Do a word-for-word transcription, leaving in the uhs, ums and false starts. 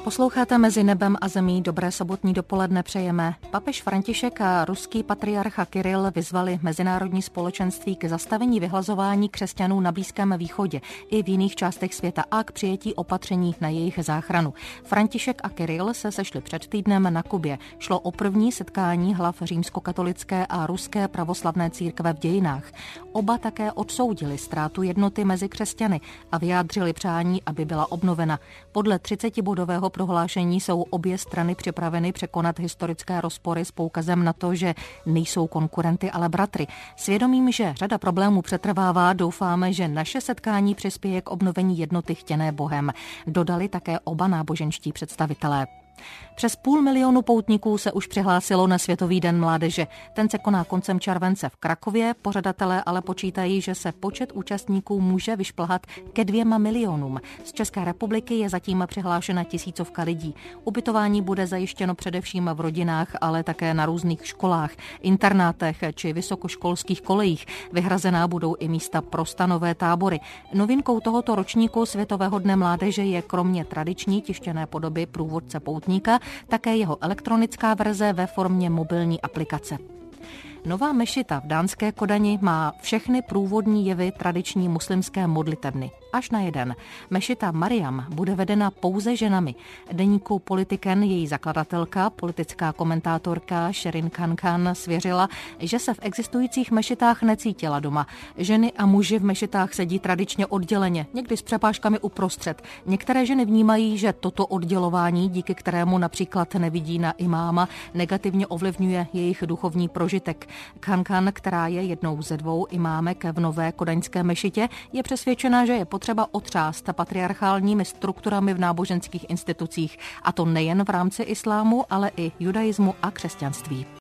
Posloucháte Mezi nebem a zemí, dobré sobotní dopoledne přejeme. Papež František a ruský patriarcha Kiril vyzvali mezinárodní společenství k zastavení vyhlazování křesťanů na Blízkém východě i v jiných částech světa a k přijetí opatření na jejich záchranu. František a Kiril se sešli před týdnem na Kubě. Šlo o první setkání hlav římskokatolické a ruské pravoslavné církve v dějinách. Oba také odsoudili ztrátu jednoty mezi křesťany a vyjádřili přání, aby byla obnovena. Podle třicetibodového prohlášení jsou obě strany připraveny překonat historické rozpory s poukazem na to, že nejsou konkurenty, ale bratry. Svědomím, že řada problémů přetrvává, doufáme, že naše setkání přispěje k obnovení jednoty chtěné Bohem. Dodali také oba náboženští představitelé. Přes půl milionu poutníků se už přihlásilo na Světový den mládeže. Ten se koná koncem července v Krakově, pořadatelé ale počítají, že se počet účastníků může vyšplhat ke dvěma milionům. Z České republiky je zatím přihlášena tisícovka lidí. Ubytování bude zajištěno především v rodinách, ale také na různých školách, internátech či vysokoškolských kolejích. Vyhrazená budou i místa pro stanové tábory. Novinkou tohoto ročníku Světového dne mládeže je kromě tradiční tištěné podoby průvodce poutníka také jeho elektronická verze ve formě mobilní aplikace. Nová mešita v dánské Kodani má všechny průvodní jevy tradiční muslimské modlitebny. Až na jeden. Mešita Mariam bude vedena pouze ženami. Deníku Politiken její zakladatelka, politická komentátorka Sherin Khankan svěřila, že se v existujících mešitách necítila doma. Ženy a muži v mešitách sedí tradičně odděleně, někdy s přepážkami uprostřed. Některé ženy vnímají, že toto oddělování, díky kterému například nevidí na imáma, negativně ovlivňuje jejich duchovní prožitek. Khankan, která je jednou ze dvou imámek v nové kodaňské mešitě, je přesvědčena, že je potřeba otřást patriarchálními strukturami v náboženských institucích, a to nejen v rámci islámu, ale i judaismu a křesťanství.